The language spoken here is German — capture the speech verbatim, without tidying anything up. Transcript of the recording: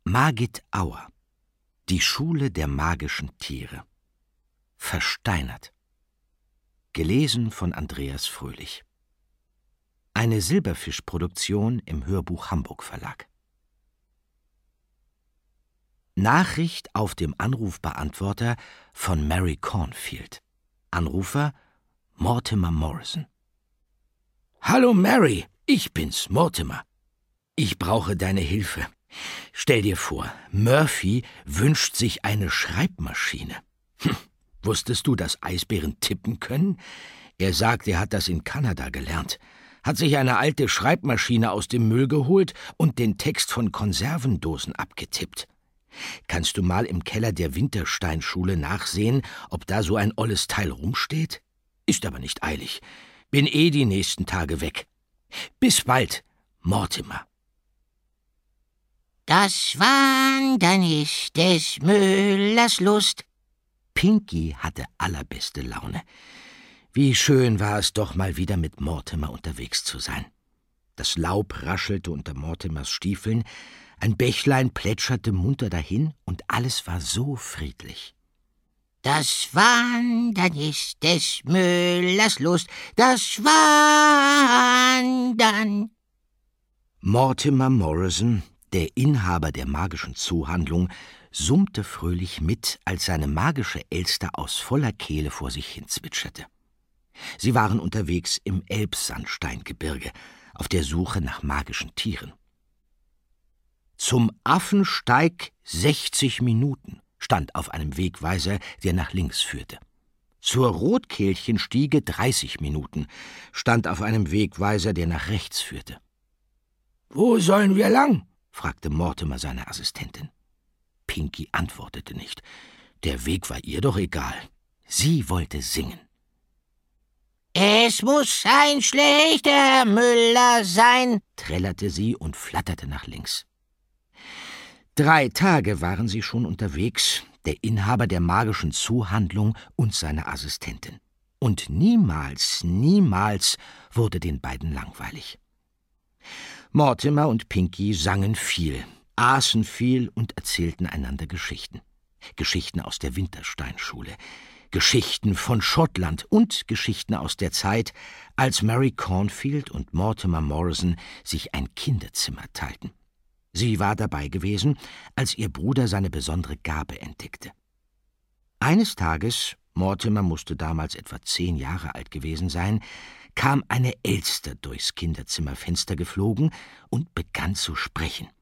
Margit Auer. Die Schule der magischen Tiere. Versteinert. Gelesen von Andreas Fröhlich. Eine Silberfisch-Produktion im Hörbuch Hamburg Verlag. Nachricht auf dem Anrufbeantworter von Mary Cornfield. Anrufer Mortimer Morrison. Hallo Mary, ich bin's, Mortimer. Ich brauche deine Hilfe. Stell dir vor, Murphy wünscht sich eine Schreibmaschine. Hm, wusstest du, dass Eisbären tippen können? Er sagt, er hat das in Kanada gelernt. Hat sich eine alte Schreibmaschine aus dem Müll geholt und den Text von Konservendosen abgetippt. Kannst du mal im Keller der Wintersteinschule nachsehen, ob da so ein olles Teil rumsteht? Ist aber nicht eilig. Bin eh die nächsten Tage weg. Bis bald, Mortimer. Das Wandern ist des Müllers Lust. Pinky hatte allerbeste Laune. Wie schön war es doch mal wieder mit Mortimer unterwegs zu sein. Das Laub raschelte unter Mortimers Stiefeln, ein Bächlein plätscherte munter dahin und alles war so friedlich. Das Wandern ist des Müllers Lust, das Wandern. Mortimer Morrison, der Inhaber der magischen Zoohandlung, summte fröhlich mit, als seine magische Elster aus voller Kehle vor sich hin zwitscherte. Sie waren unterwegs im Elbsandsteingebirge, auf der Suche nach magischen Tieren. Zum Affensteig sechzig Minuten stand auf einem Wegweiser, der nach links führte. Zur Rotkehlchenstiege dreißig Minuten stand auf einem Wegweiser, der nach rechts führte. »Wo sollen wir lang?« fragte Mortimer seine Assistentin. Pinky antwortete nicht. Der Weg war ihr doch egal. Sie wollte singen. »Es muss ein schlechter Müller sein«, trällerte sie und flatterte nach links. Drei Tage waren sie schon unterwegs, der Inhaber der magischen Zoohandlung und seine Assistentin. Und niemals, niemals wurde den beiden langweilig. Mortimer und Pinky sangen viel, aßen viel und erzählten einander Geschichten. Geschichten aus der Wintersteinschule, Geschichten von Schottland und Geschichten aus der Zeit, als Mary Cornfield und Mortimer Morrison sich ein Kinderzimmer teilten. Sie war dabei gewesen, als ihr Bruder seine besondere Gabe entdeckte. Eines Tages, Mortimer musste damals etwa zehn Jahre alt gewesen sein, kam eine Elster durchs Kinderzimmerfenster geflogen und begann zu sprechen.